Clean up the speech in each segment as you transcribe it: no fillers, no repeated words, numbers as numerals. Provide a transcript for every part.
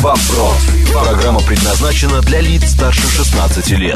Вопрос. Программа предназначена для лиц старше 16 лет.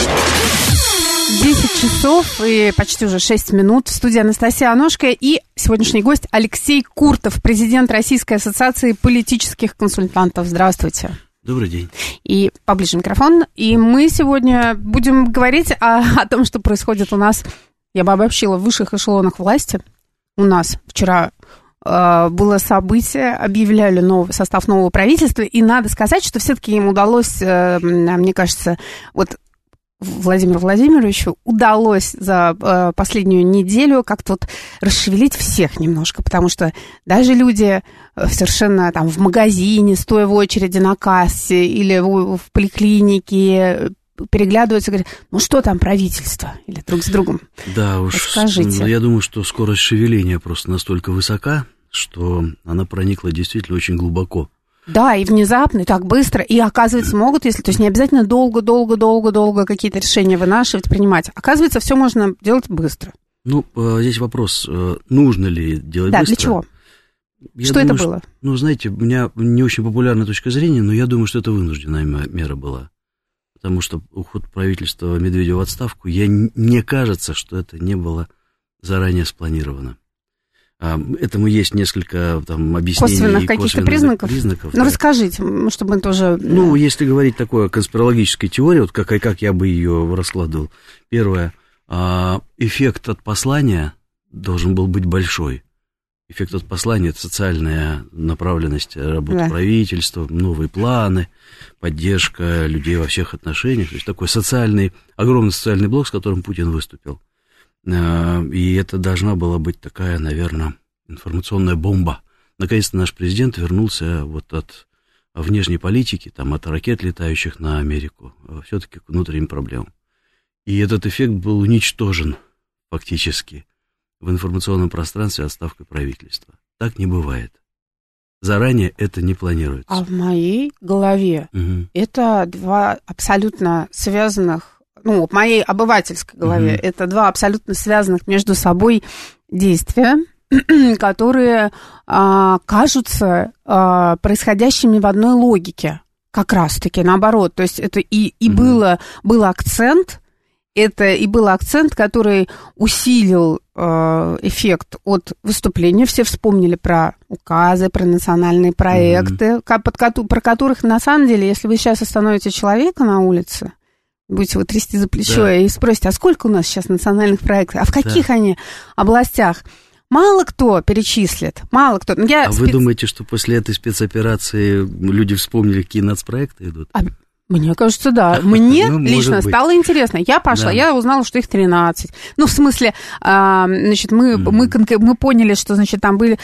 10 часов и почти уже 6 минут. В студии Анастасия Аношка и сегодняшний гость Алексей Куртов, президент Российской ассоциации политических консультантов. Здравствуйте. Добрый день. И поближе микрофон. И мы сегодня будем говорить о том, что происходит у нас, я бы обобщила, в высших эшелонах власти. У нас вчера было событие, объявляли состав нового правительства, и надо сказать, что все-таки им удалось, мне кажется, вот Владимиру Владимировичу удалось за последнюю неделю как-то вот расшевелить всех немножко, потому что даже люди совершенно там в магазине, стоя в очереди на кассе или в поликлинике, переглядываются и говорят, ну что там правительство? Или друг с другом. Да уж, скажите. Я думаю, что скорость шевеления просто настолько высока, что она проникла действительно очень глубоко. Да, и внезапно, и так быстро, и, оказывается, могут, то есть не обязательно долго какие-то решения вынашивать, принимать. Оказывается, все можно делать быстро. Ну, здесь вопрос, нужно ли делать быстро? Да, для чего? Что это было? Ну, знаете, у меня не очень популярная точка зрения, но я думаю, что это вынужденная мера была. Потому что уход правительства Медведева в отставку, мне кажется, что это не было заранее спланировано. Этому есть несколько там объяснений. Косвенных каких-то признаков? Ну, да. Расскажите, чтобы мы тоже... Ну, если говорить такой конспирологической теории, вот как я бы ее раскладывал. Первое, эффект от послания должен был быть большой. Эффект от послания – это социальная направленность работы правительства, новые планы, поддержка людей во всех отношениях. То есть такой огромный социальный блок, с которым Путин выступил. И это должна была быть такая, наверное, информационная бомба. Наконец-то наш президент вернулся вот от внешней политики, там, от ракет, летающих на Америку, все-таки к внутренним проблемам. И этот эффект был уничтожен фактически в информационном пространстве отставкой правительства. Так не бывает. Заранее это не планируется. А в моей голове это два абсолютно связанных, в моей обывательской голове, это два абсолютно связанных между собой действия, которые кажутся происходящими в одной логике, как раз-таки наоборот. То есть это был акцент, который усилил эффект от выступления. Все вспомнили про указы, про национальные проекты, про которых, на самом деле, если вы сейчас остановите человека на улице, будете его трясти за плечо и спросите, а сколько у нас сейчас национальных проектов, а в каких они областях? Мало кто перечислит, мало кто. Вы думаете, что после этой спецоперации люди вспомнили, какие нацпроекты идут? Мне кажется, да. Мне лично стало интересно. Я пошла, я узнала, что их 13. Ну, в смысле, значит, мы поняли, что, значит, там были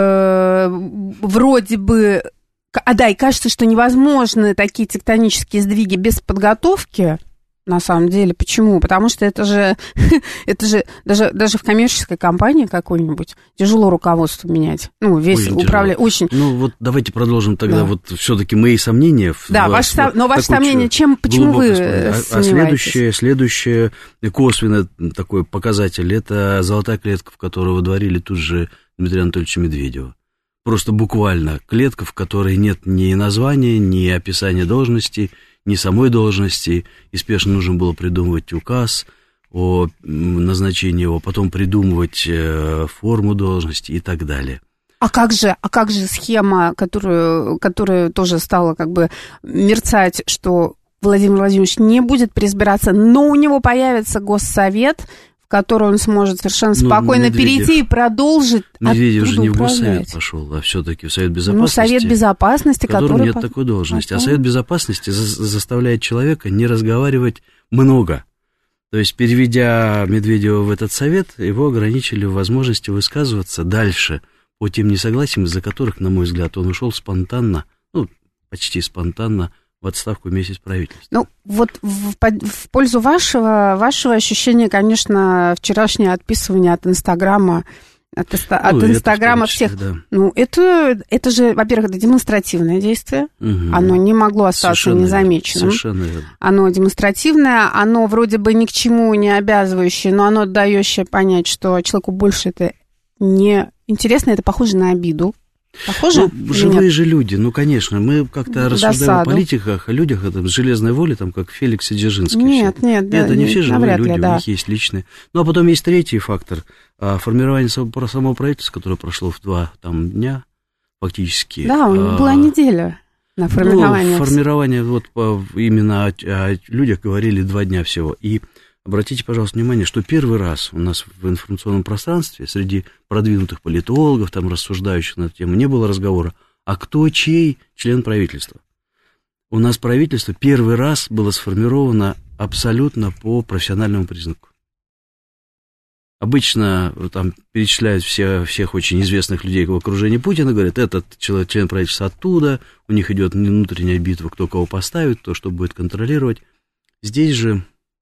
вроде бы... и кажется, что невозможны такие тектонические сдвиги без подготовки. На самом деле. Почему? Потому что это же даже в коммерческой компании какой-нибудь тяжело руководство менять. Ну, весь управлять очень. Ну, вот давайте продолжим тогда. Вот все-таки мои сомнения. Но ваши сомнения, почему вы сомневаетесь? Следующее косвенный такой показатель, это золотая клетка, в которую водворили тут же Дмитрия Анатольевича Медведева. Просто буквально клетка, в которой нет ни названия, ни описания должности, ни самой должности, и спешно нужно было придумывать указ о назначении его, потом придумывать форму должности и так далее. А как же схема, которая тоже стала как бы мерцать, что Владимир Владимирович не будет переизбираться, но у него появится госсовет, в который он сможет совершенно спокойно перейти и продолжить Медведев же не в управлять. Госсовет пошел, а все-таки в Совет Безопасности. Ну, Совет Безопасности, который... нет такой должности. А Совет Безопасности заставляет человека не разговаривать много. То есть, переведя Медведева в этот совет, его ограничили в возможности высказываться дальше по тем несогласиям, из-за которых, на мой взгляд, он ушел спонтанно, почти спонтанно, в отставку вместе с правительством. Ну, вот в пользу вашего ощущения, конечно, вчерашнее отписывание от Инстаграма, от Инстаграма всех. Да. Ну, это же, во-первых, это демонстративное действие. Оно не могло остаться совершенно незамеченным. Совершенно верно. Оно демонстративное, оно вроде бы ни к чему не обязывающее, но оно дающее понять, что человеку больше это не интересно, это похоже на обиду. Похоже? Живые же люди, конечно, мы как-то рассуждаем о политиках, о людях, с железной волей, как Феликс и Дзержинский. Нет, это не все живые люди, да. У них есть личные. А потом есть третий фактор, формирование самого правительства, которое прошло в 2 дня фактически. Да, была неделя на формирование. Формирование, именно о людях говорили 2 дня всего. И обратите, пожалуйста, внимание, что первый раз у нас в информационном пространстве среди продвинутых политологов, рассуждающих на эту тему, не было разговора, а кто чей член правительства. У нас правительство первый раз было сформировано абсолютно по профессиональному признаку. Обычно перечисляют всех очень известных людей в окружении Путина, говорят, этот член правительства оттуда, у них идет внутренняя битва, кто кого поставит, кто что будет контролировать. Здесь же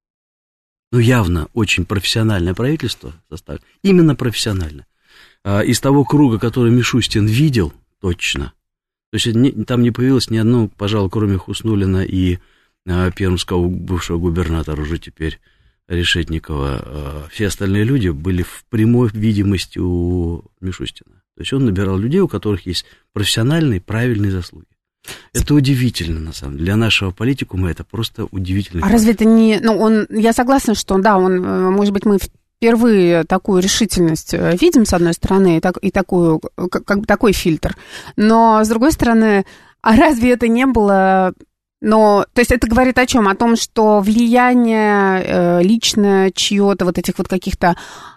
явно очень профессиональное правительство составлено, именно профессиональное. Из того круга, который Мишустин видел, точно. То есть там не появилось ни одного, пожалуй, кроме Хуснуллина и пермского бывшего губернатора, уже теперь Решетникова. Все остальные люди были в прямой видимости у Мишустина. То есть он набирал людей, у которых есть профессиональные, правильные заслуги. Это удивительно, на самом деле. Для нашего политикума это просто удивительно. А разве это не... я согласна, что, да, может быть, мы впервые такую решительность видим, с одной стороны, и такой фильтр. Но, с другой стороны, а разве это не было... то есть это говорит о чем? О том, что влияние личное чье-то, этих каких-то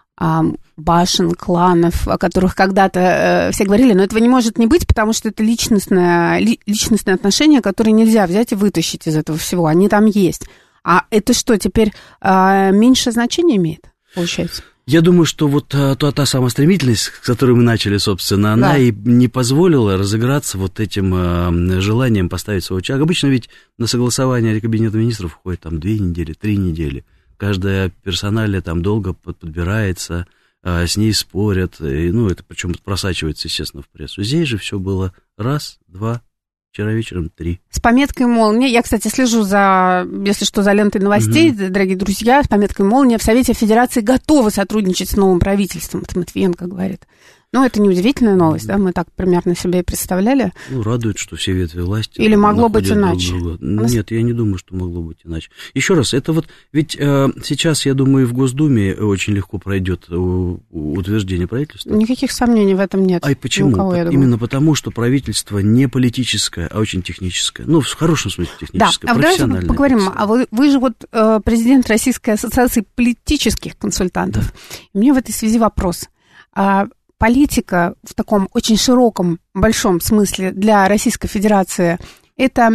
башен, кланов, о которых когда-то все говорили, но этого не может не быть, потому что это личностные отношения, которые нельзя взять и вытащить из этого всего. Они там есть. А это что, теперь меньше значения имеет, получается? Я думаю, что та самая стремительность, с которой мы начали, собственно, она и не позволила разыграться этим желанием поставить своего человека. Обычно ведь на согласование Кабинета министров уходит 2 недели, 3 недели. Каждая персоналия долго подбирается, с ней спорят, и, это причем просачивается, естественно, в прессу. Здесь же все было 1, 2, вчера вечером 3. С пометкой «Молния». Я, кстати, слежу если что, за лентой новостей, дорогие друзья. С пометкой «Молния» в Совете Федерации готовы сотрудничать с новым правительством. Это Матвиенко говорит. Это не удивительная новость, да? Мы так примерно себе и представляли. Радует, что все ветви власти... Или могло быть иначе? Нет, я не думаю, что могло быть иначе. Еще раз, это ведь сейчас, я думаю, в Госдуме очень легко пройдет утверждение правительства. Никаких сомнений в этом нет. А почему? Именно потому, что правительство не политическое, а очень техническое. В хорошем смысле техническое, профессиональное. Давайте поговорим. А вы же президент Российской ассоциации политических консультантов. Да. И мне в этой связи вопрос. Политика в таком очень широком, большом смысле для Российской Федерации, это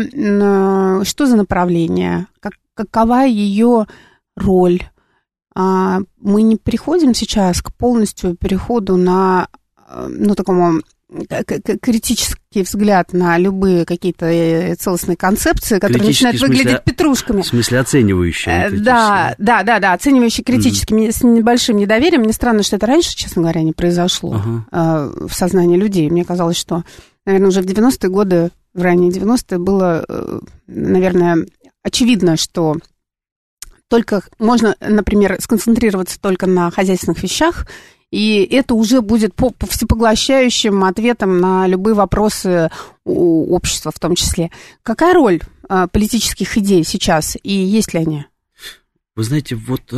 что за направление? Какова ее роль? Мы не переходим сейчас к полностью переходу на такому критический взгляд на любые какие-то целостные концепции, которые начинают выглядеть петрушками. В смысле оценивающие. Да, оценивающие критически, с небольшим недоверием. Мне странно, что это раньше, честно говоря, не произошло в сознании людей. Мне казалось, что, наверное, уже в 90-е годы, в ранние 90-е было, наверное, очевидно, что только можно, например, сконцентрироваться только на хозяйственных вещах, и это уже будет всепоглощающим ответом на любые вопросы у общества в том числе. Какая роль политических идей сейчас, и есть ли они? Вы знаете,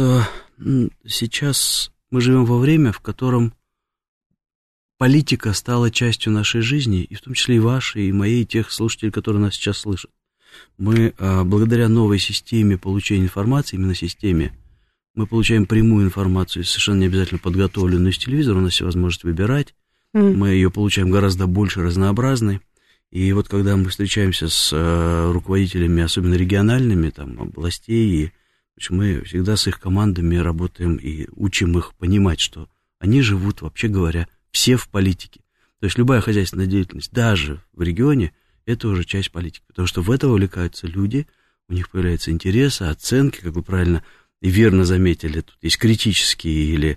сейчас мы живем во время, в котором политика стала частью нашей жизни, и в том числе и вашей, и моей, и тех слушателей, которые нас сейчас слышат. Мы благодаря новой системе получения информации, именно системе, мы получаем прямую информацию, совершенно не обязательно подготовленную с телевизора, у нас есть возможность выбирать, мы ее получаем гораздо больше, разнообразной, и когда мы встречаемся с руководителями, особенно региональными, областей, мы всегда с их командами работаем и учим их понимать, что они живут, вообще говоря, все в политике. То есть любая хозяйственная деятельность, даже в регионе, это уже часть политики, потому что в это вовлекаются люди, у них появляются интересы, оценки, как вы правильно и верно заметили, тут есть критический или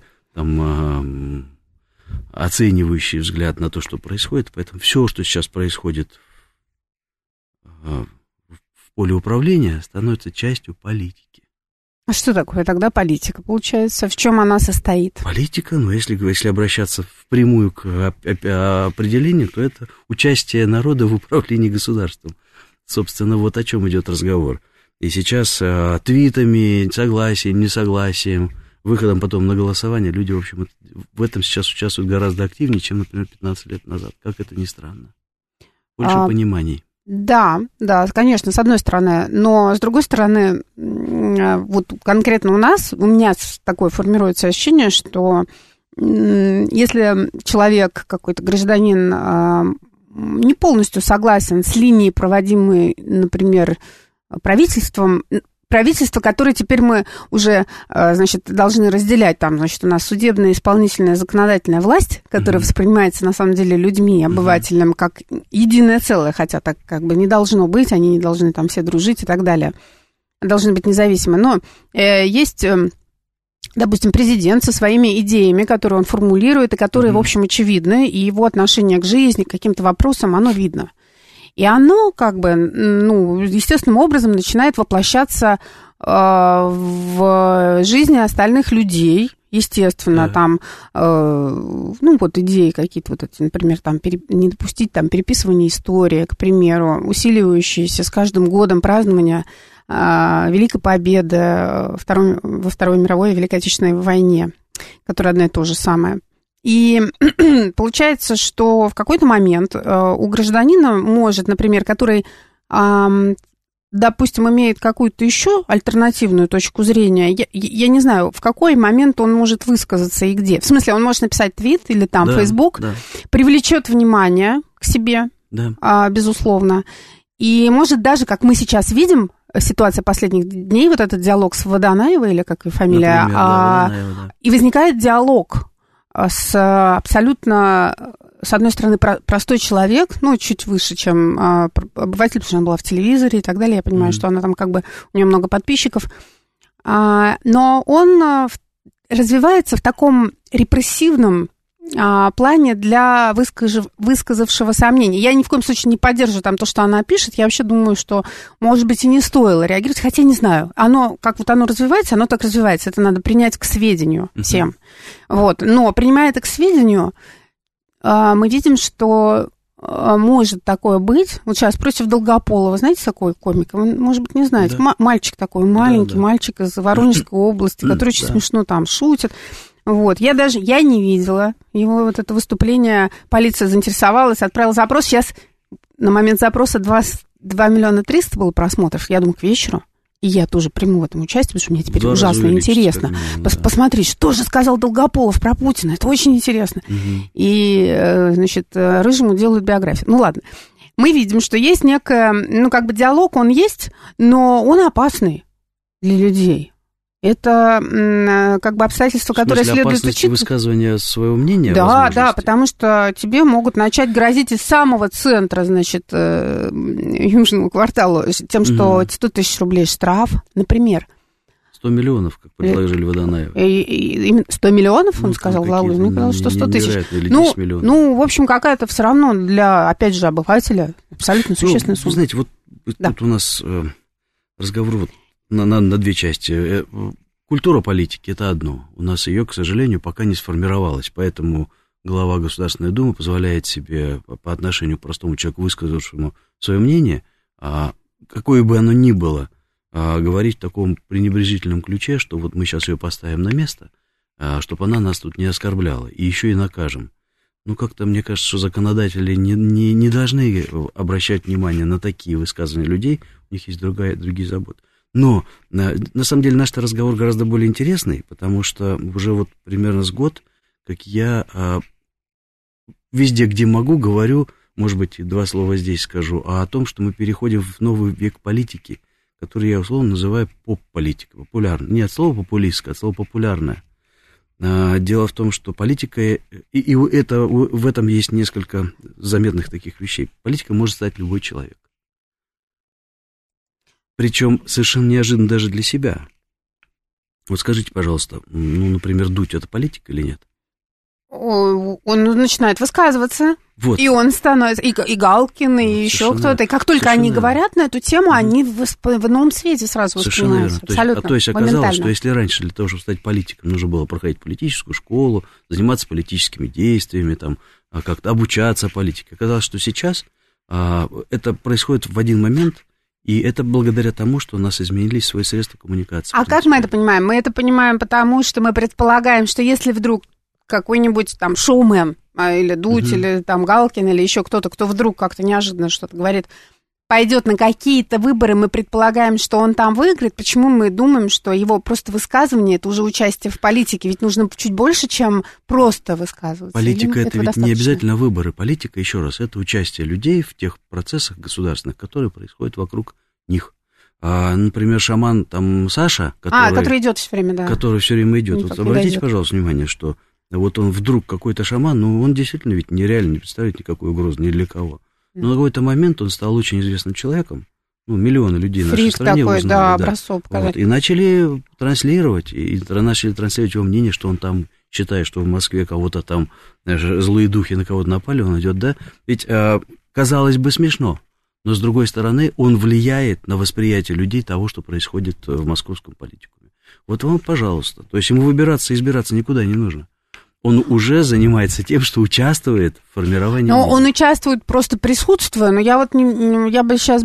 оценивающий взгляд на то, что происходит, поэтому все, что сейчас происходит в, в поле управления, становится частью политики. А что такое тогда политика, получается? В чем она состоит? Политика, если обращаться впрямую к определению, то это участие народа в управлении государством. Собственно, вот о чем идет разговор. И сейчас твитами, согласием, несогласием, выходом потом на голосование, люди, в общем, в этом сейчас участвуют гораздо активнее, чем, например, 15 лет назад. Как это ни странно. Больше пониманий. Да, конечно, с одной стороны, но с другой стороны, вот конкретно у меня такое формируется ощущение, что если человек, какой-то гражданин, не полностью согласен с линией, проводимой, например, правительством, правительство, которое теперь мы уже, значит, должны разделять. Там, значит, у нас судебная, исполнительная, законодательная власть, которая воспринимается, на самом деле, людьми, обывателям, как единое целое, хотя так как бы не должно быть, они не должны там все дружить и так далее. Должны быть независимы. Но есть, допустим, президент со своими идеями, которые он формулирует, и которые, в общем, очевидны, и его отношение к жизни, к каким-то вопросам, оно видно. И оно, как бы, естественным образом начинает воплощаться в жизни остальных людей. Естественно, там, идеи какие-то вот эти, например, там, не допустить там переписывания истории, к примеру, усиливающиеся с каждым годом празднования Великой Победы во Второй мировой и Великой Отечественной войне, которая одна и то же самое. И получается, что в какой-то момент у гражданина может, например, который, допустим, имеет какую-то еще альтернативную точку зрения, я не знаю, в какой момент он может высказаться и где. В смысле, он может написать твит или там Facebook, привлечет внимание к себе, безусловно. И может даже, как мы сейчас видим, ситуация последних дней, вот этот диалог с Водонаевой, или как ее фамилия, например, Водонаева, и возникает диалог с абсолютно, с одной стороны, простой человек, чуть выше, чем обыватель, потому что она была в телевизоре и так далее. Я понимаю, что она там как бы, у нее много подписчиков. Но он развивается в таком репрессивном плане для высказавшего сомнений. Я ни в коем случае не поддерживаю там то, что она пишет. Я вообще думаю, что, может быть, и не стоило реагировать, хотя не знаю. Оно, как вот оно развивается, оно так развивается. Это надо принять к сведению всем. Вот. Но, принимая это к сведению, мы видим, что может такое быть. Вот сейчас против Долгополова, знаете, такой комик? Вы, может быть, не знаете. Мальчик такой, маленький мальчик из Воронежской области, который очень смешно там шутит. Вот, я не видела его вот это выступление, полиция заинтересовалась, отправила запрос. Сейчас на момент запроса 2 миллиона 300 было просмотров, я думаю, к вечеру. И я тоже приму в этом участие, потому что мне теперь ужасно интересно. Посмотреть, что же сказал Долгополов про Путина, это очень интересно. И, значит, Рыжему делают биографию. Ну, ладно. Мы видим, что есть некая, диалог он есть, но он опасный для людей. Это обстоятельства, которые следует учитывать. Высказывания своего мнения? Да, потому что тебе могут начать грозить из самого центра, значит, Южного квартала тем, что 100 тысяч рублей штраф, например. 100 миллионов, как предложили Водонаеву. 100 миллионов, он сказал, Володя? Мне казалось, что 100 тысяч. В общем, какая-то все равно для, опять же, обывателя абсолютно существенная сумма. Вы знаете, вот тут у нас разговор на две части. Культура политики – это одно. У нас ее, к сожалению, пока не сформировалась. Поэтому глава Государственной Думы позволяет себе по отношению к простому человеку, высказавшему свое мнение, какое бы оно ни было, говорить в таком пренебрежительном ключе, что вот мы сейчас ее поставим на место, чтобы она нас тут не оскорбляла, и еще и накажем. Как-то мне кажется, что законодатели не должны обращать внимание на такие высказывания людей, у них есть другие заботы. Но, на самом деле, наш разговор гораздо более интересный, потому что уже вот примерно с год, как я везде, где могу, говорю, может быть, 2 слова здесь скажу, о том, что мы переходим в новый век политики, который я условно называю поп-политика, популярная. Не от слова популистская, от слова популярная. Дело в том, что политика, и в этом есть несколько заметных таких вещей. Политика может стать любой человек. Причем совершенно неожиданно даже для себя. Вот скажите, пожалуйста, например, Дудь – это политик или нет? он начинает высказываться. Вот. И он становится, и Галкин, и еще кто-то. И как только они говорят на эту тему, они в новом свете сразу воспринимаются. Абсолютно. То есть оказалось, что если раньше для того, чтобы стать политиком, нужно было проходить политическую школу, заниматься политическими действиями, там, как-то обучаться политике. Оказалось, что сейчас это происходит в один момент, и это благодаря тому, что у нас изменились свои средства коммуникации. А как мы это понимаем? Мы это понимаем потому, что мы предполагаем, что если вдруг какой-нибудь там шоумен, или Дудь, или там Галкин, или еще кто-то, кто вдруг как-то неожиданно что-то говорит, пойдет на какие-то выборы, мы предполагаем, что он там выиграет. Почему мы думаем, что его просто высказывание — это уже участие в политике? Ведь нужно чуть больше, чем просто высказываться. Политика — это ведь не обязательно выборы. Политика, еще раз, это участие людей в тех процессах государственных, которые происходят вокруг них. Например, шаман там Саша, который идет все время, да. Который все время идет. Вот обратите, пожалуйста, внимание, что вот он вдруг какой-то шаман, он действительно ведь нереально не представляет никакой угрозы ни для кого. Но на какой-то момент он стал очень известным человеком. Миллионы людей в нашей стране такой, узнали. Да, образцов. Вот, и начали транслировать его мнение, что он там, считая, что в Москве кого-то там злые духи на кого-то напали, он идет, да. Ведь, казалось бы, смешно. Но, с другой стороны, он влияет на восприятие людей того, что происходит в московском политикуме. Вот вам, пожалуйста. То есть ему выбираться и избираться никуда не нужно. Он уже занимается тем, что участвует в формировании... Но он участвует, просто присутствуя, но я бы сейчас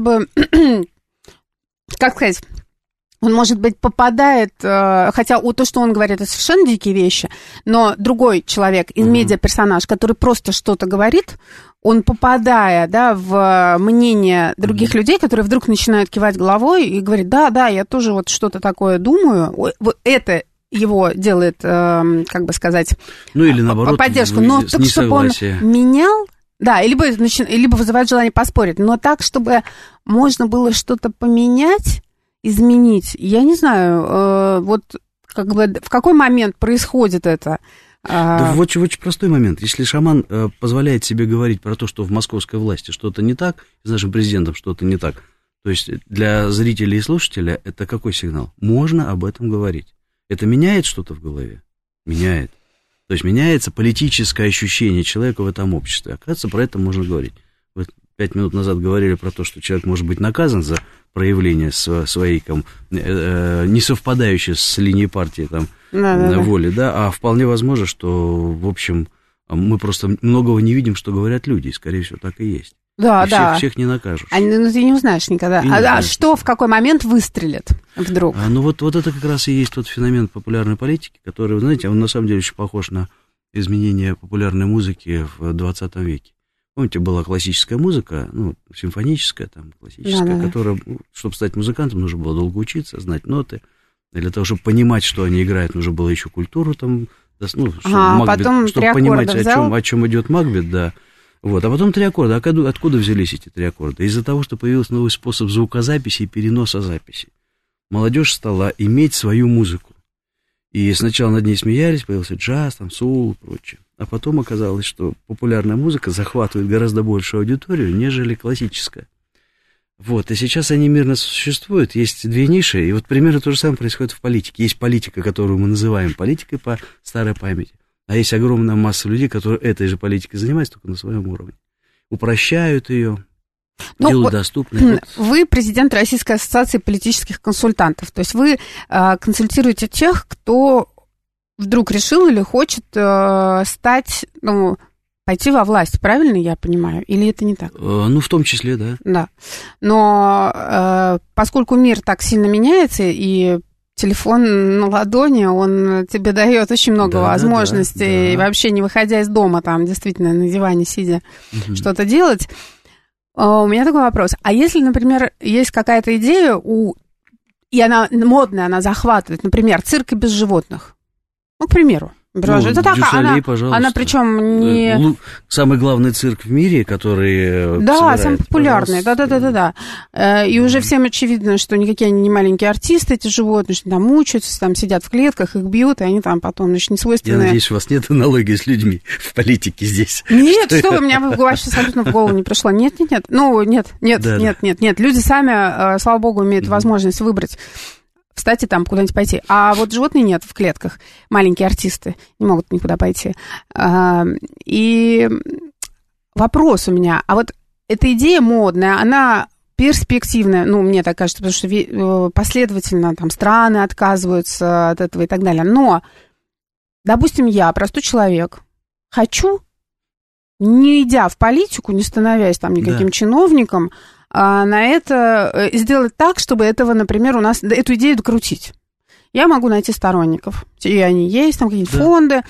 как сказать, он, может быть, попадает, хотя то, что он говорит, это совершенно дикие вещи, но другой человек, медиаперсонаж, который просто что-то говорит, он, попадая, да, в мнение других людей, которые вдруг начинают кивать головой и говорить, да, я тоже вот что-то такое думаю, вот это его делает, как бы сказать, или наоборот, поддержку, но так, чтобы он менял, да, либо вызывает желание поспорить, но так, чтобы можно было что-то поменять, изменить, я не знаю, вот как бы в какой момент происходит это? Да, очень простой момент. Если шаман позволяет себе говорить про то, что в московской власти что-то не так, с нашим президентом что-то не так, то есть для зрителя и слушателя это какой сигнал? Можно об этом говорить. Это меняет что-то в голове? Меняет. То есть меняется политическое ощущение человека в этом обществе. Оказывается, про это можно говорить. Вы 5 минут назад говорили про то, что человек может быть наказан за проявление своей не совпадающей с линией партии воли, да, а вполне возможно, что, в общем, мы просто многого не видим, что говорят люди, и, скорее всего, так и есть. Да, всех не накажешь. Ну, ты не узнаешь никогда. Что в какой момент выстрелит вдруг? Вот это как раз и есть тот феномен популярной политики, который, вы знаете, он на самом деле очень похож на изменение популярной музыки в 20 веке. Помните, была классическая музыка, симфоническая, классическая, которая, чтобы стать музыкантом, нужно было долго учиться, знать ноты. Для того, чтобы понимать, что они играют, нужно было еще культуру чтобы понимать, о чем идет Макбет, да. Вот, а потом 3 аккорда. Откуда взялись эти 3 аккорда? Из-за того, что появился новый способ звукозаписи и переноса записи. Молодежь стала иметь свою музыку. И сначала над ней смеялись, появился джаз, соул и прочее. А потом оказалось, что популярная музыка захватывает гораздо большую аудиторию, нежели классическая. Вот, и сейчас они мирно существуют. Есть 2 ниши, и вот примерно то же самое происходит в политике. Есть политика, которую мы называем политикой по старой памяти. А есть огромная масса людей, которые этой же политикой занимаются, только на своем уровне. Упрощают ее, делают доступной. Вы президент Российской ассоциации политических консультантов. То есть вы консультируете тех, кто вдруг решил или хочет стать, пойти во власть, правильно я понимаю? Или это не так? В том числе, да. Да. Но поскольку мир так сильно меняется, и телефон на ладони, он тебе дает очень много возможностей, вообще не выходя из дома, действительно на диване сидя, что-то делать. У меня такой вопрос. А если, например, есть какая-то идея, и она модная, она захватывает, например, цирк без животных, к примеру. Это так, она причем не... Самый главный цирк в мире, который... Да, самый популярный, да. И уже всем очевидно, что никакие они не маленькие артисты, эти животные, что там мучаются, там сидят в клетках, их бьют, и они там потом, не свойственные... Я надеюсь, у вас нет аналогии с людьми в политике здесь. Нет, что вы, у меня вообще абсолютно в голову не пришло. Нет. Люди сами, слава богу, имеют возможность выбрать. встать и там куда-нибудь пойти. А вот животные нет в клетках, маленькие артисты не могут никуда пойти. И вопрос у меня, а вот эта идея модная, она перспективная, ну, мне так кажется, потому что последовательно там страны отказываются от этого и так далее. Но, допустим, я, простой человек, хочу, не идя в политику, не становясь там никаким чиновником, на это сделать так, чтобы этого, например, у нас эту идею докрутить. Я могу найти сторонников, и они есть, там какие-то фонды,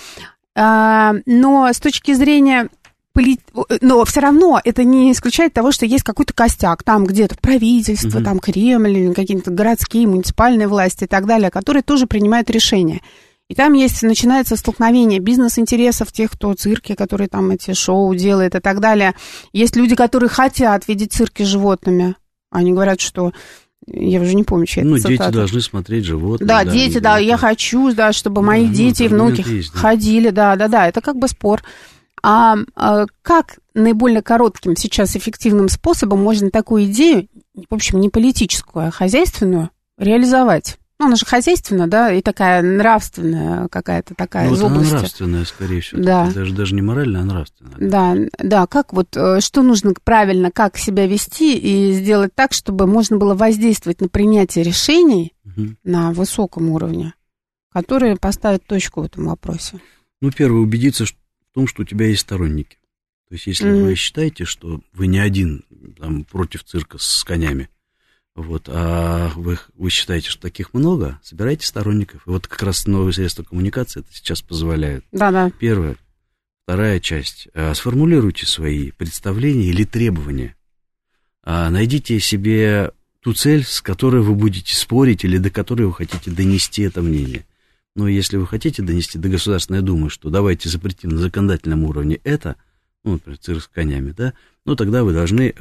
но с точки зрения... Но все равно это не исключает того, что есть какой-то костяк, там где-то правительство, там Кремль, какие-то городские, муниципальные власти и так далее, которые тоже принимают решения. И там начинается столкновение бизнес-интересов тех, кто цирки, которые там эти шоу делает и так далее. Есть люди, которые хотят видеть цирки с животными. Они говорят, что... Я уже не помню, чья это цитата. Дети должны смотреть животных. Да, дети, да, я хочу, да, чтобы мои дети и внуки ходили, да, это как бы спор. А как наиболее коротким сейчас эффективным способом можно такую идею, в общем, не политическую, а хозяйственную, реализовать? Ну, она же хозяйственная, да, и такая нравственная какая-то такая из области. Она нравственная, скорее всего. Да. Даже не моральная, а нравственная. Да, как вот, что нужно правильно, как себя вести и сделать так, чтобы можно было воздействовать на принятие решений на высоком уровне, которые поставят точку в этом вопросе? Ну, первое, убедиться в том, что у тебя есть сторонники. То есть, если вы считаете, что вы не один там, против цирка с конями, вот, а вы считаете, что таких много, собирайте сторонников. И вот как раз новые средства коммуникации это сейчас позволяют. Да. Первое. Вторая часть. Сформулируйте свои представления или требования. Найдите себе ту цель, с которой вы будете спорить или до которой вы хотите донести это мнение. Но если вы хотите донести до Государственной Думы, что давайте запретим на законодательном уровне это, ну, например, цирк с конями, да, ну, тогда вы должны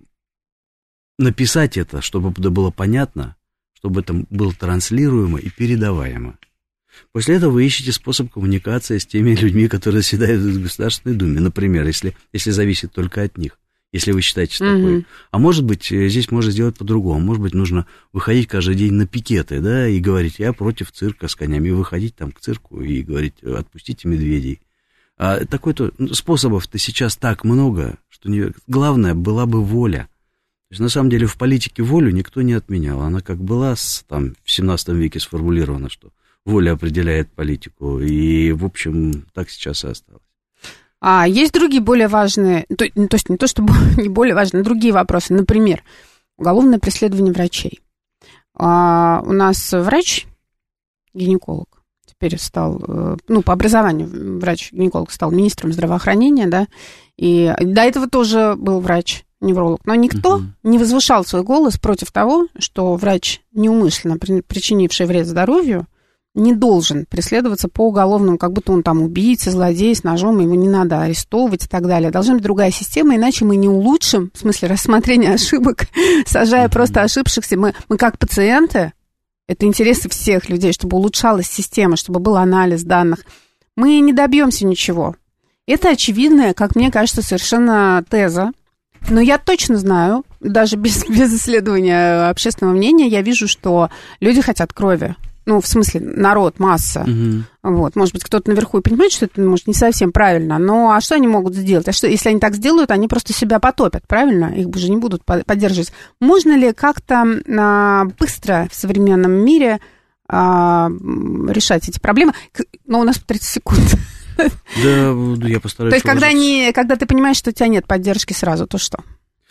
написать это, чтобы это было понятно, чтобы это было транслируемо и передаваемо. После этого вы ищете способ коммуникации с теми людьми, которые заседают в Государственной Думе, например, если зависит только от них, если вы считаете, что такое. А может быть, здесь можно сделать по-другому. Может быть, нужно выходить каждый день на пикеты, да, и говорить, я против цирка с конями, и выходить там к цирку и говорить, отпустите медведей. Такой-то способов-то сейчас так много, что главное была бы воля. То есть, на самом деле, в политике волю никто не отменял. Она как была в 17 веке сформулирована, что воля определяет политику. И, в общем, так сейчас и осталось. А есть другие более важные, то есть не то, чтобы не более важные, другие вопросы. Например, уголовное преследование врачей. У нас врач-гинеколог теперь стал, по образованию врач-гинеколог стал министром здравоохранения, да, и до этого тоже был врач-невролог. Но никто не возвышал свой голос против того, что врач, неумышленно причинивший вред здоровью, не должен преследоваться по уголовному, как будто он там убийца, злодей с ножом, его не надо арестовывать и так далее. Должна быть другая система, иначе мы не улучшим, в смысле рассмотрения ошибок, сажая просто ошибшихся. Мы как пациенты, это интересы всех людей, чтобы улучшалась система, чтобы был анализ данных. Мы не добьемся ничего. Это очевидная, как мне кажется, совершенно теза. Но я точно знаю, даже без исследования общественного мнения, я вижу, что люди хотят крови. Ну, в смысле, народ, масса. Вот. Может быть, кто-то наверху и понимает, что это, может, не совсем правильно, но а что они могут сделать? А что, если они так сделают, они просто себя потопят, правильно? Их же не будут поддерживать. Можно ли как-то быстро в современном мире решать эти проблемы? Но у нас 30 секунд. Да, я постараюсь. То есть, когда ты понимаешь, что у тебя нет поддержки сразу, то что?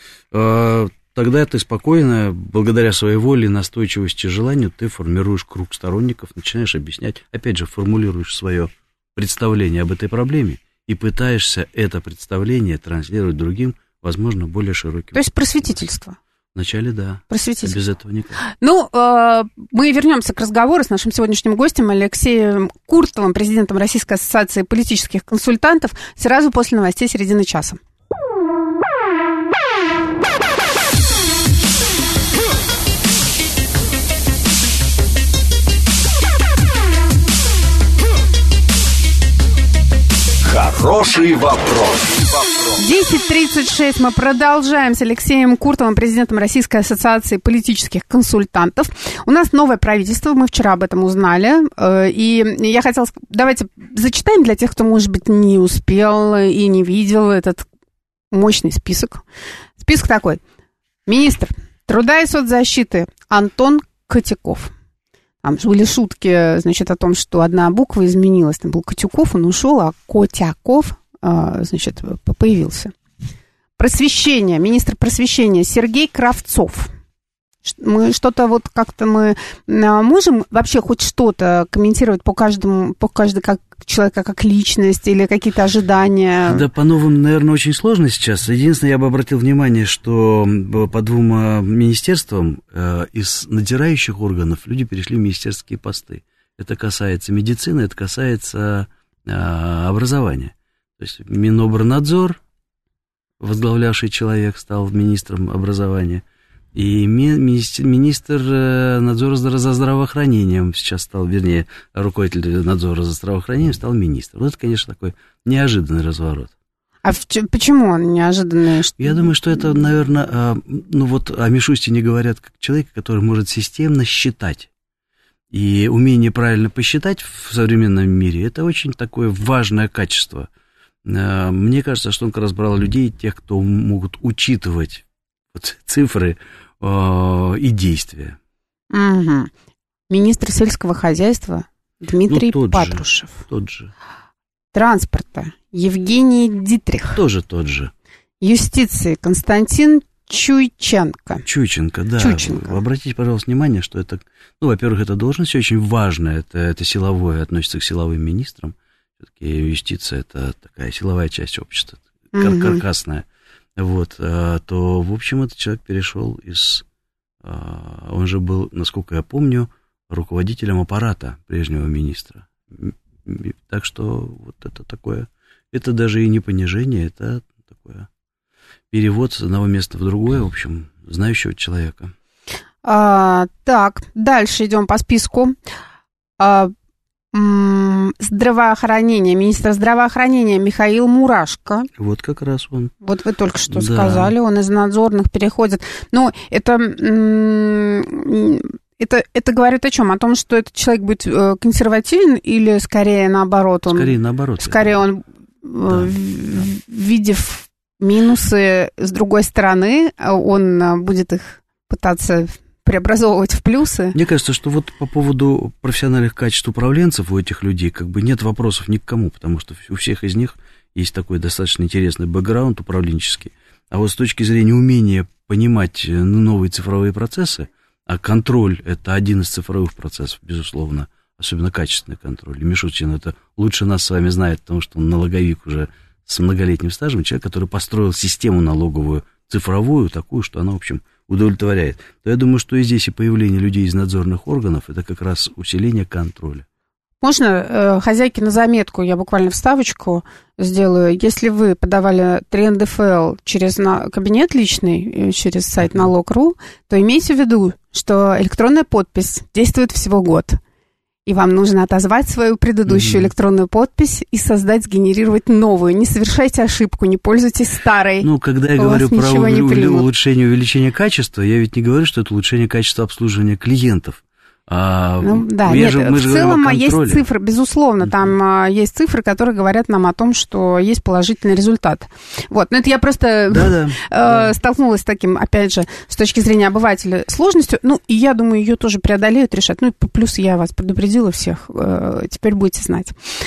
Тогда ты спокойно, благодаря своей воле, настойчивости, желанию, ты формируешь круг сторонников, начинаешь объяснять, опять же, формулируешь свое представление об этой проблеме и пытаешься это представление транслировать другим, возможно, более широким. То есть просветительство. Вначале, да. Просветительство. Без этого никак. Ну, мы вернемся к разговору с нашим сегодняшним гостем Алексеем Куртовым, президентом Российской ассоциации политических консультантов, сразу после новостей середины часа. Хороший вопрос. 10:36 мы продолжаем с Алексеем Куртовым, президентом Российской ассоциации политических консультантов. У нас новое правительство, мы вчера об этом узнали. И я хотела... Давайте зачитаем для тех, кто, может быть, не успел и не видел этот мощный список. Список такой. Министр труда и соцзащиты Антон Котяков. Там были шутки, значит, о том, что одна буква изменилась. Там был Котюков, он ушел, а Котяков, значит, появился. Просвещение, министр просвещения Сергей Кравцов. Мы что-то вот как-то мы можем вообще хоть что-то комментировать по каждому как человека как личность или какие-то ожидания? Да, по-новому, наверное, очень сложно сейчас. Единственное, я бы обратил внимание, что по двум министерствам из надзирающих органов люди перешли в министерские посты. Это касается медицины, это касается образования. То есть Минобрнадзор, возглавлявший человек, стал министром образования. И министр надзора за здравоохранением сейчас стал, вернее, руководитель надзора за здравоохранением стал министром. Вот это, конечно, такой неожиданный разворот. А почему он неожиданный? Я думаю, что это, наверное, ну вот о Мишустине говорят как человек, который может системно считать. И умение правильно посчитать в современном мире – это очень такое важное качество. Мне кажется, что он как раз брал людей, тех, кто могут учитывать цифры и действия. Угу. Министр сельского хозяйства Дмитрий Патрушев. Тот же. Транспорта Евгений Дитрих. Тоже тот же. Юстиции Константин Чуйченко. Чуйченко, да. Чуйченко. Обратите, пожалуйста, внимание, что это, ну, во-первых, эта должность очень важная, это силовое, относится к силовым министрам. Все-таки юстиция – это такая силовая часть общества, каркасная. Вот, то, в общем, этот человек перешел из... Он же был, насколько я помню, руководителем аппарата прежнего министра. Так что вот это такое... Это даже и не понижение, это такое перевод с одного места в другое, в общем, знающего человека. Так, дальше идем по списку. Здравоохранение, министр здравоохранения Михаил Мурашко. Вот как раз он. Вот вы только что сказали, он из надзорных переходит. Но это говорит о чем? О том, что этот человек будет консервативен или скорее наоборот? Скорее наоборот. Скорее он, видев минусы с другой стороны, он будет их пытаться преобразовывать в плюсы. Мне кажется, что вот по поводу профессиональных качеств управленцев у этих людей как бы нет вопросов ни к кому, потому что у всех из них есть такой достаточно интересный бэкграунд управленческий. А вот с точки зрения умения понимать новые цифровые процессы, а контроль – это один из цифровых процессов, безусловно, особенно качественный контроль. И Мишустин это лучше нас с вами знает, потому что он налоговик уже с многолетним стажем, человек, который построил систему налоговую цифровую, такую, что она, в общем, удовлетворяет, то я думаю, что и здесь и появление людей из надзорных органов – это как раз усиление контроля. Можно, хозяйки, на заметку, я буквально вставочку сделаю. Если вы подавали 3 НДФЛ через кабинет личный, через сайт налог.ру, то имейте в виду, что электронная подпись действует всего год. И вам нужно отозвать свою предыдущую электронную подпись и сгенерировать новую. Не совершайте ошибку, не пользуйтесь старой. Ну, когда я говорю про улучшение, увеличение качества, я ведь не говорю, что это улучшение качества обслуживания клиентов. В целом есть цифры, безусловно, там есть цифры, которые говорят нам о том, что есть положительный результат. Вот, но это я просто столкнулась с таким, опять же, с точки зрения обывателя сложностью, ну, и я думаю, ее тоже преодолеют, решат. Ну, и плюс я вас предупредила всех, теперь будете знать.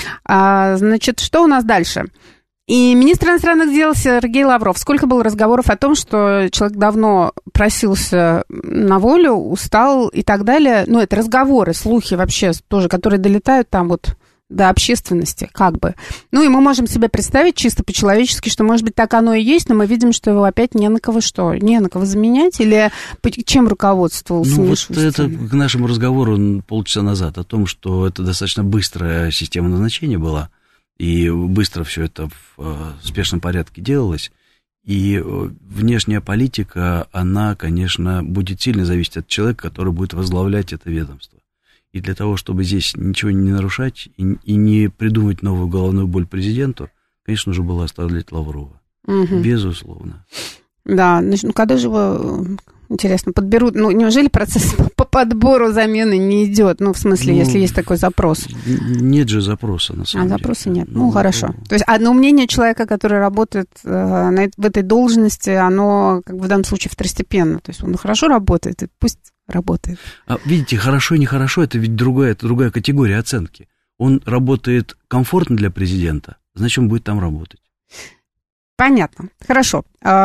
Значит, что у нас дальше? И министр иностранных дел Сергей Лавров. Сколько было разговоров о том, что человек давно просился на волю, устал и так далее. Ну, это разговоры, слухи вообще тоже, которые долетают там вот до общественности, как бы. Ну, и мы можем себе представить чисто по-человечески, что, может быть, так оно и есть, но мы видим, что его опять не на кого заменять, или чем руководствовался Мишустин? Вот это к нашему разговору полчаса назад о том, что это достаточно быстрая система назначения была, и быстро все это в спешном порядке делалось. И внешняя политика, она, конечно, будет сильно зависеть от человека, который будет возглавлять это ведомство. И для того, чтобы здесь ничего не нарушать и не придумать новую головную боль президенту, конечно, нужно было оставлять Лаврова. Безусловно. Да, ну когда же его, интересно, подберут? Ну, неужели процесс по подбору замены не идет? Ну, в смысле, если есть такой запрос. Нет же запроса, на самом деле. Запроса нет. Ну, хорошо. То есть одно мнение человека, который работает в этой должности, оно, как в данном случае, второстепенно. То есть он хорошо работает, и пусть работает. Видите, хорошо и нехорошо, это ведь другая категория оценки. Он работает комфортно для президента, значит, он будет там работать. Понятно. Хорошо.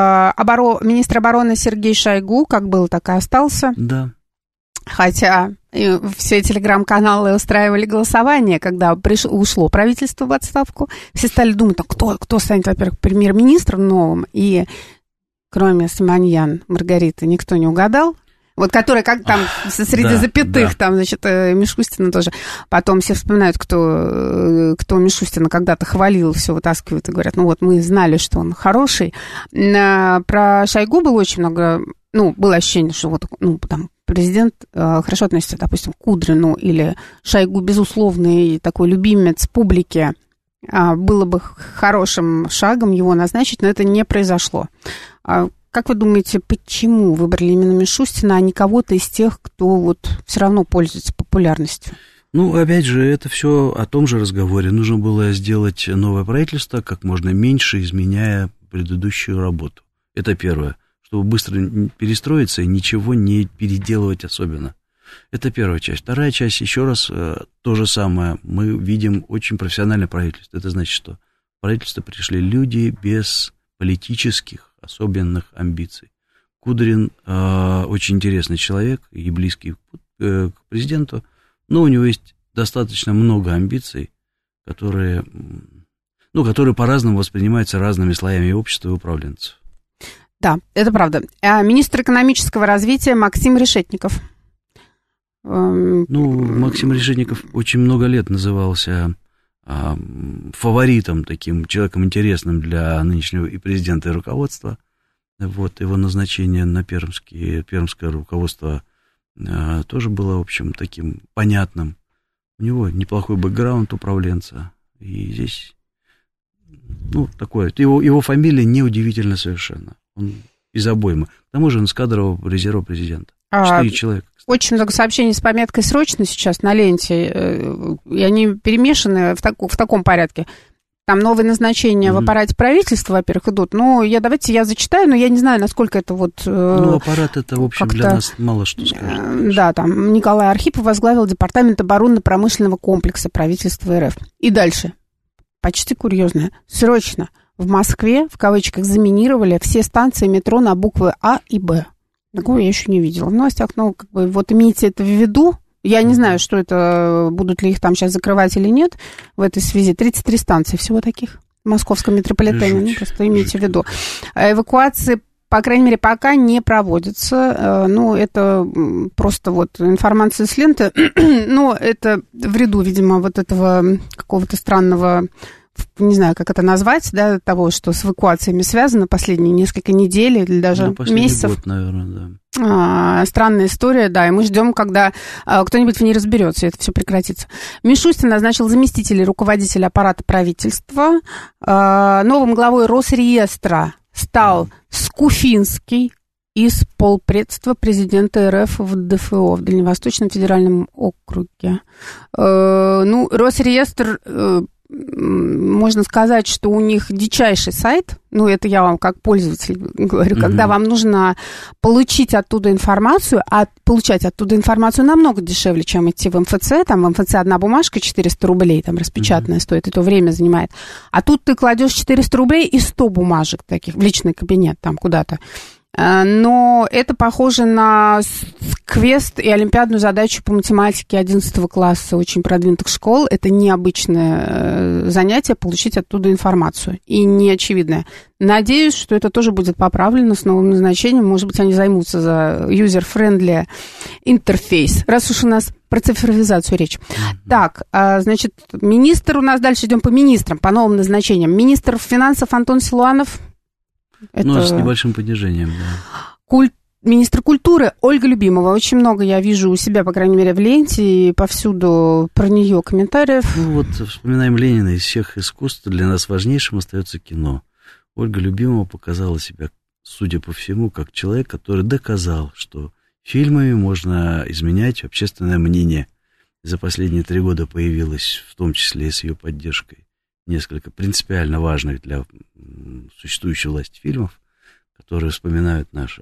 Министр обороны Сергей Шойгу, как был, так и остался. Да. Хотя все телеграм-каналы устраивали голосование, когда ушло правительство в отставку. Все стали думать, кто станет, во-первых, премьер-министром новым. И кроме Симоньян, Маргариты, никто не угадал. Вот который как там среди запятых, там, значит, Мишустина тоже. Потом все вспоминают, кто Мишустина когда-то хвалил, все вытаскивают и говорят, ну вот мы знали, что он хороший. Про Шойгу было очень много, ну, было ощущение, что вот, ну, там, президент хорошо относится, допустим, к Кудрину или Шойгу, безусловный такой любимец публики. Было бы хорошим шагом его назначить, но это не произошло. Как вы думаете, почему выбрали именно Мишустина, а не кого-то из тех, кто вот все равно пользуется популярностью? Ну, опять же, это все о том же разговоре. Нужно было сделать новое правительство как можно меньше, изменяя предыдущую работу. Это первое. Чтобы быстро перестроиться и ничего не переделывать особенно. Это первая часть. Вторая часть, еще раз, то же самое. Мы видим очень профессиональное правительство. Это значит, что в правительство пришли люди без политических особенных амбиций. Кудрин очень интересный человек и близкий к президенту, но у него есть достаточно много амбиций, которые по-разному воспринимаются разными слоями общества и управленцев. Да, это правда. Министр экономического развития Максим Решетников. Максим Решетников очень много лет назывался фаворитом, таким человеком интересным для нынешнего и президента, и руководства. Вот, его назначение на пермское руководство тоже было, в общем, таким понятным. У него неплохой бэкграунд управленца. И здесь, такое. Его фамилия неудивительна совершенно. Он из обоймы. К тому же он из кадрового резерва президента. 4 человека. Очень много сообщений с пометкой «срочно» сейчас на ленте, и они перемешаны в таком порядке. Там новые назначения в аппарате правительства, во-первых, идут. Давайте я зачитаю, но я не знаю, насколько это вот... аппарат это, в общем, для нас мало что скажет. Да, там Николай Архипов возглавил департамент оборонно-промышленного комплекса правительства РФ. И дальше. Почти курьезное. Срочно. В Москве, в кавычках, заминировали все станции метро на буквы А и Б. Такого я еще не видела в новостях, вот имейте это в виду. Я не знаю, что это, будут ли их там сейчас закрывать или нет в этой связи. 33 станции всего таких в московском метрополитене, просто имейте в виду. Эвакуации, по крайней мере, пока не проводятся. Это просто вот информация с ленты. Это в ряду, видимо, вот этого какого-то странного... Не знаю, как это назвать, да, того, что с эвакуациями связано последние несколько недель или даже месяцев. Год, наверное, да. Странная история, да, и мы ждем, когда кто-нибудь в ней разберется, и это все прекратится. Мишустин назначил заместителя руководителя аппарата правительства. Новым главой Росреестра стал Скуфинский из полпредства президента РФ в ДФО, в Дальневосточном федеральном округе. Росреестр... Можно сказать, что у них дичайший сайт, это я вам как пользователь говорю, когда вам нужно получить оттуда информацию, а получать оттуда информацию намного дешевле, чем идти в МФЦ, там в МФЦ одна бумажка 400 рублей, там распечатанная стоит, и то время занимает, а тут ты кладешь 400 рублей и 100 бумажек таких в личный кабинет там куда-то. Но это похоже на квест и олимпиадную задачу по математике 11 класса очень продвинутых школ. Это необычное занятие получить оттуда информацию и неочевидное. Надеюсь, что это тоже будет поправлено с новым назначением. Может быть, они займутся за user-friendly интерфейс, раз уж у нас про цифровизацию речь. Так, значит, министр у нас, дальше идем по министрам, по новым назначениям. Министр финансов Антон Силуанов. С небольшим понижением, да. министр культуры Ольга Любимова. Очень много я вижу у себя, по крайней мере, в ленте, и повсюду про нее комментариев. Ну вот, вспоминаем Ленина, из всех искусств для нас важнейшим остается кино. Ольга Любимова показала себя, судя по всему, как человек, который доказал, что фильмами можно изменять общественное мнение. За последние 3 года появилось, в том числе и с ее поддержкой, несколько принципиально важных для существующей власти фильмов, которые вспоминают наши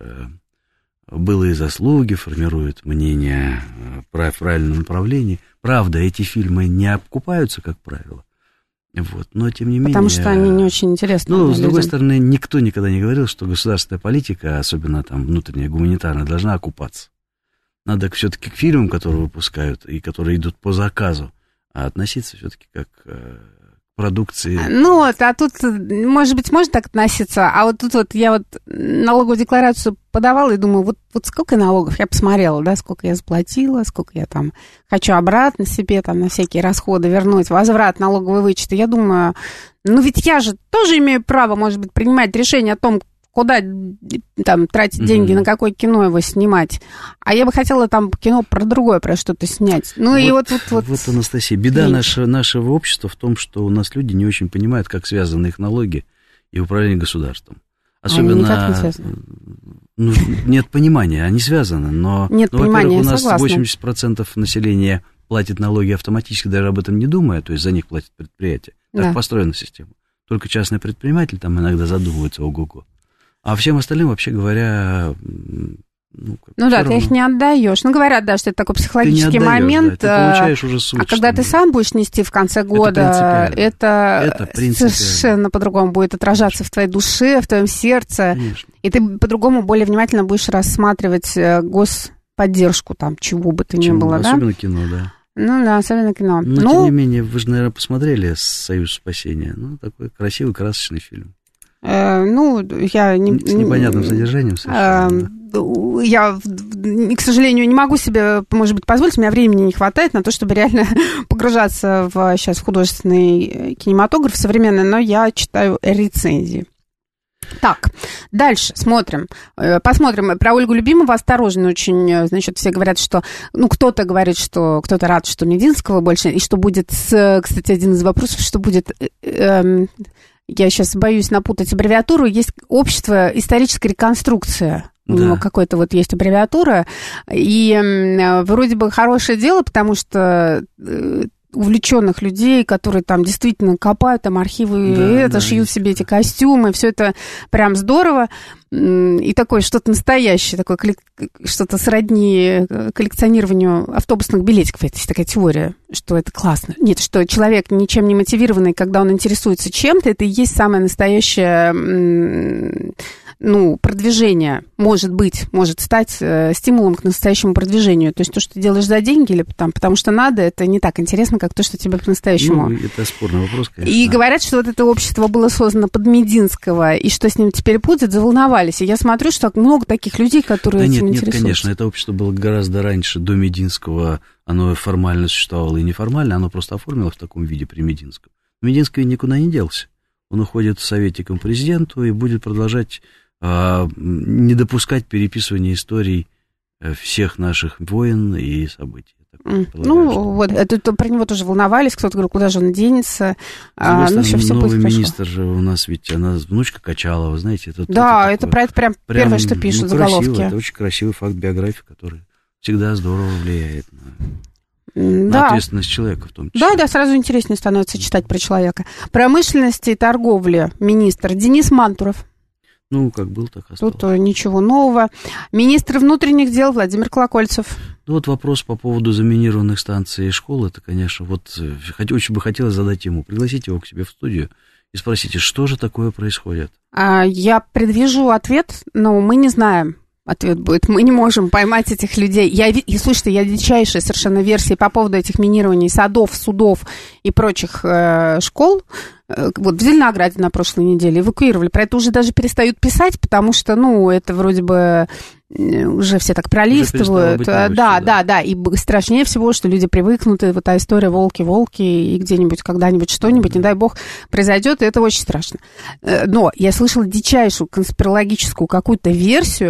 былые заслуги, формируют мнение в правильном направлении. Правда, эти фильмы не окупаются, как правило. Вот. Но, тем не менее... Потому что они не очень интересны. Ну, с другой стороны, никто никогда не говорил, что государственная политика, особенно там внутренняя, гуманитарная, должна окупаться. Надо все-таки к фильмам, которые выпускают и которые идут по заказу, относиться все-таки как к продукции. Ну вот, а тут, может быть, можно так относиться, а вот тут вот я вот налоговую декларацию подавала и думаю, вот сколько налогов я посмотрела, да, сколько я заплатила, сколько я там хочу обратно себе там на всякие расходы вернуть, возврат налоговый вычет. И я думаю, ну ведь я же тоже имею право, может быть, принимать решение о том, куда там тратить деньги, на какое кино его снимать. А я бы хотела там кино про другое, про что-то снять. Ну вот, и вот. Вот, Анастасия, беда нашего общества в том, что у нас люди не очень понимают, как связаны их налоги и управление государством. Особенно... Они никак не связаны. Ну, нет понимания, они связаны, но... Нет понимания, во-первых, у нас согласна. 80% населения платит налоги автоматически, даже об этом не думая, то есть за них платит предприятие. Так построена система. Только частный предприниматель там иногда задумывается, ого-го. А всем остальным, вообще говоря, ну да, ты их не отдаешь. Ну, говорят, да, что это такой психологический момент. Да, ты получаешь уже суть. А когда ты сам будешь нести в конце года, это совершенно по-другому будет отражаться в твоей душе, в твоем сердце. Конечно. И ты по-другому, более внимательно будешь рассматривать господдержку, там, чего бы то ни было, да? Особенно кино, да. Ну да, особенно кино. Но, тем не менее, вы же, наверное, посмотрели «Союз спасения». Ну, такой красивый, красочный фильм. Ну, я не... С непонятным содержанием совершенно. Я, к сожалению, не могу себе, может быть, позволить, у меня времени не хватает на то, чтобы реально погружаться сейчас в художественный кинематограф современный, но я читаю рецензии. Так, дальше смотрим. Посмотрим. Про Ольгу Любимову осторожно очень, значит, все говорят, что... Ну, кто-то говорит, что... Кто-то рад, что Мединского больше, и что будет... Кстати, один из вопросов, что будет... Я сейчас боюсь напутать аббревиатуру. Есть общество исторической реконструкции. У него какой-то вот есть аббревиатура. И вроде бы хорошее дело, потому что увлеченных людей, которые там действительно копают там архивы, шьют себе эти костюмы, все это прям здорово. И такое что-то настоящее, такое что-то сродни коллекционированию автобусных билетиков. Это есть такая теория, что это классно. Нет, что человек ничем не мотивированный, когда он интересуется чем-то, это и есть самое настоящее, ну, продвижение. Может стать стимулом к настоящему продвижению. То есть то, что ты делаешь за деньги или потому что надо, это не так интересно, как то, что тебе по-настоящему. Ну, это спорный вопрос, конечно. И говорят, что вот это общество было создано под Мединского, и что с ним теперь будет, заволновались. И я смотрю, что много таких людей, которые этим интересуются. Нет, конечно, это общество было гораздо раньше, до Мединского. Оно формально существовало и неформально, оно просто оформилось в таком виде при Мединском. Мединский никуда не делся. Он уходит советником президенту и будет продолжать не допускать переписывания историй всех наших войн и событий. Ну, вот, это про него тоже волновались, кто-то говорил, куда же он денется. Ну, все новый министр же у нас, ведь она внучка Качалова, знаете. Это про это прям первое, что пишут заголовки. Красиво, это очень красивый факт биографии, который всегда здорово влияет на ответственность человека в том числе. Да, сразу интереснее становится читать про человека. Промышленности и торговли министр Денис Мантуров. Ну, как был, так остался. Тут ничего нового. Министр внутренних дел Владимир Колокольцев. Ну, вот вопрос по поводу заминированных станций и школ, это, конечно, вот очень бы хотелось задать ему, пригласить его к себе в студию и спросите, что же такое происходит? Я предвижу ответ, но мы не знаем. Ответ будет, мы не можем поймать этих людей. И слушайте, я дичайшие совершенно версии по поводу этих минирований садов, судов и прочих школ. Вот в Зеленограде на прошлой неделе эвакуировали. Про это уже даже перестают писать, потому что, ну, это вроде бы уже все так пролистывают. Да. И страшнее всего, что люди привыкнут, и вот та история волки, и где-нибудь, когда-нибудь, что-нибудь, не дай бог, произойдет, и это очень страшно. Но я слышала дичайшую конспирологическую какую-то версию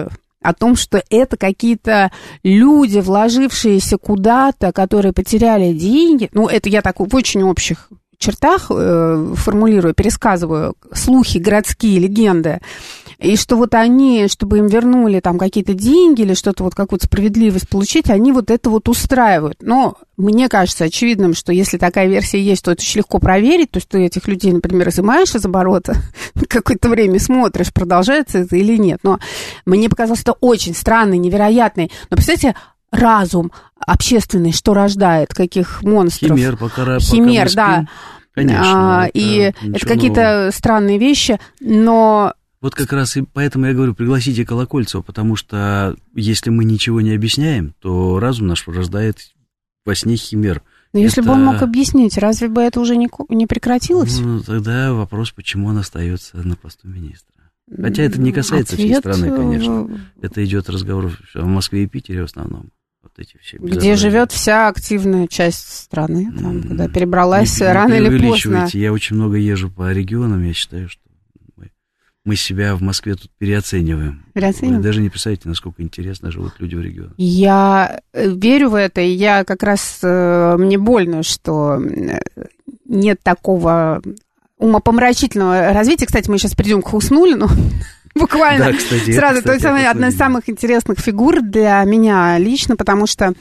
о том, что это какие-то люди, вложившиеся куда-то, которые потеряли деньги. Ну, это я так в очень общих чертах формулирую, пересказываю слухи, городские легенды. И что вот они, чтобы им вернули там какие-то деньги или что-то, вот какую-то справедливость получить, они вот это вот устраивают. Но мне кажется очевидным, что если такая версия есть, то это очень легко проверить. То есть ты этих людей, например, изымаешь из оборота, какое-то время смотришь, продолжается это или нет. Но мне показалось это очень странный, невероятный. Но, представьте, разум общественный, что рождает, каких монстров. Химер, пока Химер, да. Конечно. И это какие-то странные вещи, но... Вот как раз и поэтому я говорю, пригласите Колокольцева, потому что если мы ничего не объясняем, то разум наш рождает во сне химер. Но если бы он мог объяснить, разве бы это уже не прекратилось? Ну, тогда вопрос, почему он остается на посту министра. Хотя это не касается всей страны, конечно. Это идет разговор в Москве и Питере в основном. Вот эти все где живет вся активная часть страны, там, куда перебралась рано или поздно. Я очень много езжу по регионам, я считаю, что мы себя в Москве тут переоцениваем. Вы даже не представляете, насколько интересно живут люди в регионах. Я верю в это, и я как раз, мне больно, что нет такого умопомрачительного развития. Кстати, мы сейчас придем к Хуснуллину. Буквально. Да, кстати, сразу. То есть одна из самых интересных фигур для меня лично, потому что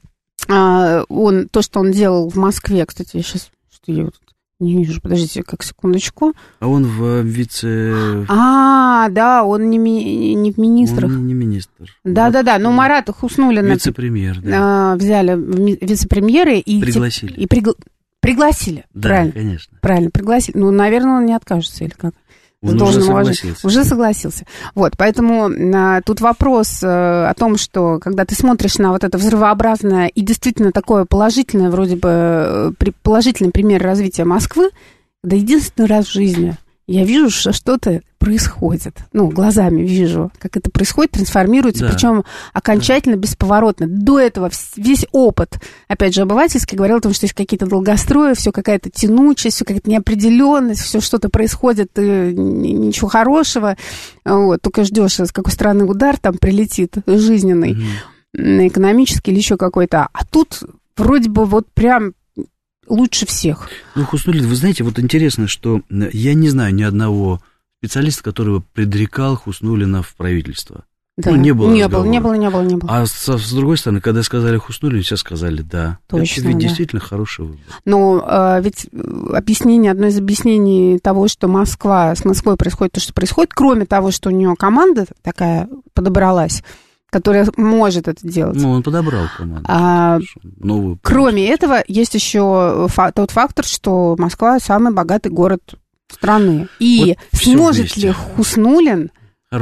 то, что он делал в Москве, кстати, я сейчас не вижу, подождите, как секундочку. А он в вице... да, он не министр. Он не министр. Да, но Марата Хуснуллина... Вице-премьер, да. Взяли вице-премьеры и... Пригласили. Пригласили, да, правильно. Конечно. Правильно, пригласили. Ну, наверное, он не откажется, или как? Он уже согласился. Вот, поэтому тут вопрос о том, что когда ты смотришь на вот это взрывообразное и действительно такое положительное, вроде бы положительный пример развития Москвы, да единственный раз в жизни я вижу, что что-то происходит. Ну, глазами вижу, как это происходит, трансформируется, да. Причем окончательно, бесповоротно. До этого весь опыт, опять же, обывательский, говорил о том, что есть какие-то долгострои, все какая-то тянучесть, все какая-то неопределенность, все что-то происходит, и ничего хорошего. Вот, только ждешь, с какой стороны удар там прилетит, жизненный, экономический или еще какой-то. А тут вроде бы вот прям... лучше всех. Ну, Хуснуллин, вы знаете, вот интересно, что я не знаю ни одного специалиста, который бы предрекал Хуснуллина в правительство. Да. Ну, не было. А с другой стороны, когда сказали Хуснуллин, все сказали да. Точно, это ведь действительно хороший выбор. Но ведь одно из объяснений того, что с Москвой происходит то, что происходит, кроме того, что у нее команда такая подобралась, которая может это делать. Ну, он подобрал команду. Новую. Кроме этого, есть еще тот фактор, что Москва самый богатый город страны. И вот сможет ли Хуснуллин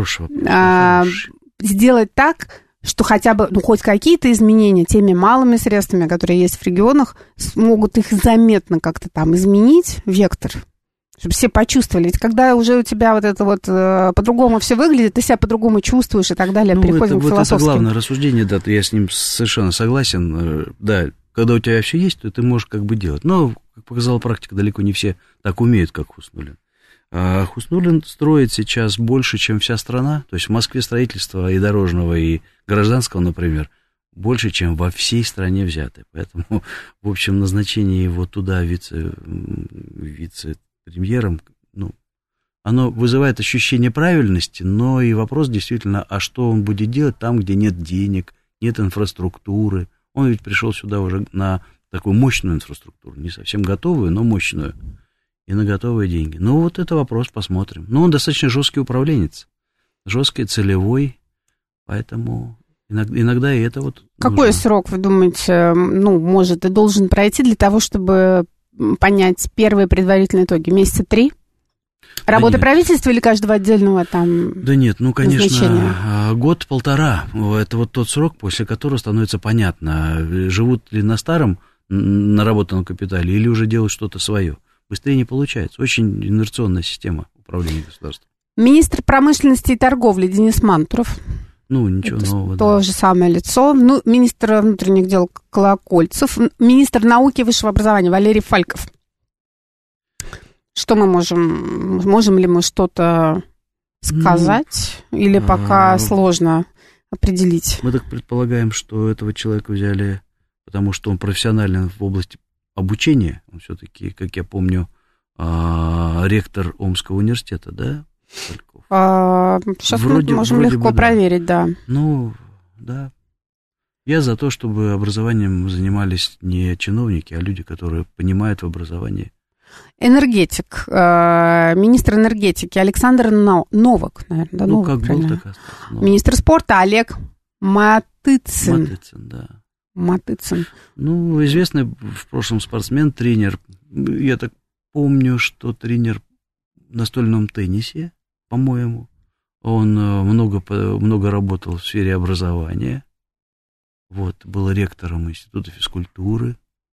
сделать так, что хотя бы, хоть какие-то изменения теми малыми средствами, которые есть в регионах, смогут их заметно как-то там изменить, вектор, чтобы все почувствовали. Ведь когда уже у тебя вот это вот по-другому все выглядит, ты себя по-другому чувствуешь и так далее, переходим к философским. Это главное рассуждение, да, я с ним совершенно согласен. Да, когда у тебя все есть, то ты можешь как бы делать. Но, как показала практика, далеко не все так умеют, как Хуснуллин. А Хуснуллин строит сейчас больше, чем вся страна. То есть в Москве строительство и дорожного, и гражданского, например, больше, чем во всей стране взяты. Поэтому, в общем, назначение его туда вице-премьером, оно вызывает ощущение правильности, но и вопрос действительно, а что он будет делать там, где нет денег, нет инфраструктуры. Он ведь пришел сюда уже на такую мощную инфраструктуру, не совсем готовую, но мощную, и на готовые деньги. Ну, вот это вопрос, посмотрим. Но он достаточно жесткий управленец, жесткий, целевой, поэтому иногда и это вот... Какой срок, вы думаете, может и должен пройти для того, чтобы понять первые предварительные итоги? Месяца 3? Работа правительства или каждого отдельного там? Да нет, конечно, год-полтора. Это вот тот срок, после которого становится понятно, живут ли на старом наработанном капитале или уже делают что-то свое. Быстрее не получается. Очень инерционная система управления государством. Министр промышленности и торговли Денис Мантуров. Ничего нового. То же самое лицо. Министр внутренних дел Колокольцев. Министр науки и высшего образования Валерий Фальков. Что мы можем ли мы что-то сказать? Или пока сложно? определить? Мы так предполагаем, что этого человека взяли, потому что он профессионален в области обучения. Он все-таки, как я помню, ректор Омского университета, да? Сейчас мы можем легко проверить, да. Ну, да. Я за то, чтобы образованием занимались не чиновники, а люди, которые понимают в образовании. Энергетик, министр энергетики Александр Новак, наверное, да? Ну, Новак, как правильно? был, так и остался. Министр спорта Олег Матыцын. Матыцын, да. Матыцын. Ну, известный в прошлом спортсмен, тренер. Я так помню, что тренер в настольном теннисе, по-моему. Он много работал в сфере образования. Вот, был ректором Института физкультуры.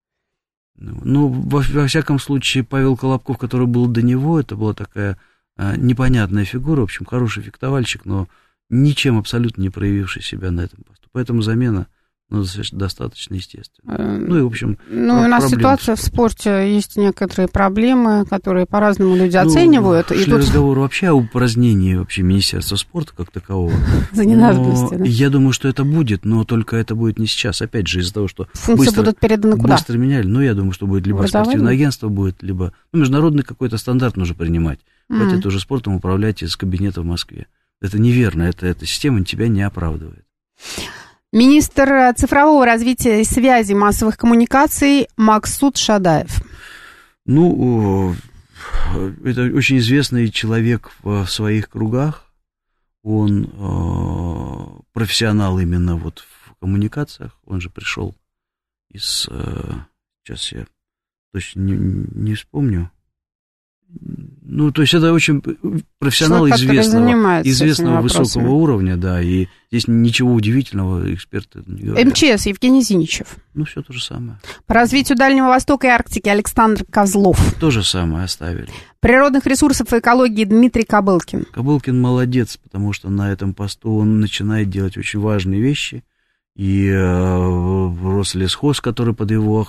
Ну, во всяком случае, Павел Колобков, который был до него, это была такая непонятная фигура, в общем, хороший фехтовальщик, но ничем абсолютно не проявивший себя на этом посту. Поэтому замена достаточно естественная. Ну, и, в общем, у нас ситуация в спорте, есть некоторые проблемы, которые по-разному люди оценивают. Шли разговоры вообще о упразднении вообще Министерства спорта как такового. За ненадобностью, да? Я думаю, что это будет, но только это будет не сейчас. Опять же, из-за того, что функции будут переданы куда? Быстро меняли. Ну, я думаю, что будет либо спортивное агентство, будет, либо международный какой-то стандарт нужно принимать. Хотите уже спортом управлять из кабинета в Москве. Это неверно, эта система тебя не оправдывает. Министр цифрового развития и связи массовых коммуникаций Максут Шадаев. Ну, это очень известный человек в своих кругах. Он профессионал именно вот в коммуникациях. Он же пришел из... Сейчас я точно не вспомню. Ну, то есть это очень профессионал известного высокого уровня, да, и здесь ничего удивительного эксперты не говорят. МЧС Евгений Зиничев. Ну, все то же самое. По развитию Дальнего Востока и Арктики Александр Козлов. То же самое оставили. Природных ресурсов и экологии Дмитрий Кобылкин. Кобылкин молодец, потому что на этом посту он начинает делать очень важные вещи, и Рослесхоз, который под его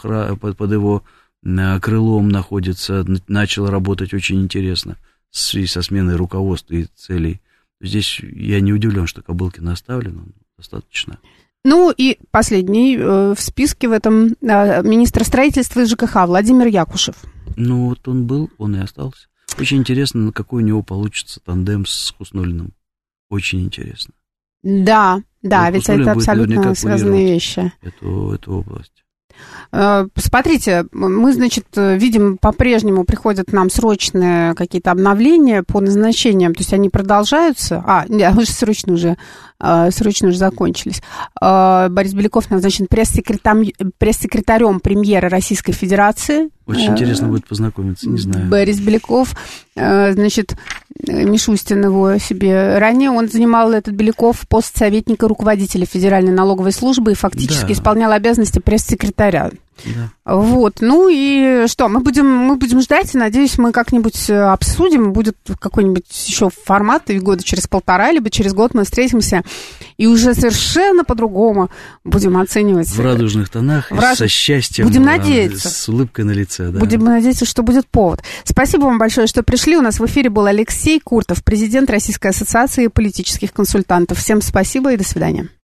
крылом находится, начал работать очень интересно в связи со сменой руководства и целей. Здесь я не удивлен, что Кобылкин оставлен, он достаточно. Ну и последний в списке в этом министр строительства и ЖКХ Владимир Якушев. Ну вот он был, он и остался. Очень интересно, на какой у него получится тандем с Хуснуллиным. Очень интересно. Да, вот ведь это абсолютно связанные вещи. Эту область. Смотрите, мы, значит, видим, по-прежнему приходят нам срочные какие-то обновления по назначениям, то есть они продолжаются, срочно уже закончились. Борис Беляков назначен пресс-секретарем премьера Российской Федерации. Очень интересно будет познакомиться, не знаю. Борис Беляков, значит, Мишустин его себе. Ранее он занимал, этот Беляков, пост советника руководителя Федеральной налоговой службы и фактически исполнял обязанности пресс-секретаря. Да. Вот, ну и что, мы будем ждать, и, надеюсь, мы как-нибудь обсудим, будет какой-нибудь еще формат, и года через полтора, либо через год мы встретимся, и уже совершенно по-другому будем оценивать. В радужных тонах, со счастьем, будем надеяться. С улыбкой на лице. Да. Будем надеяться, что будет повод. Спасибо вам большое, что пришли. У нас в эфире был Алексей Куртов, президент Российской ассоциации политических консультантов. Всем спасибо и до свидания.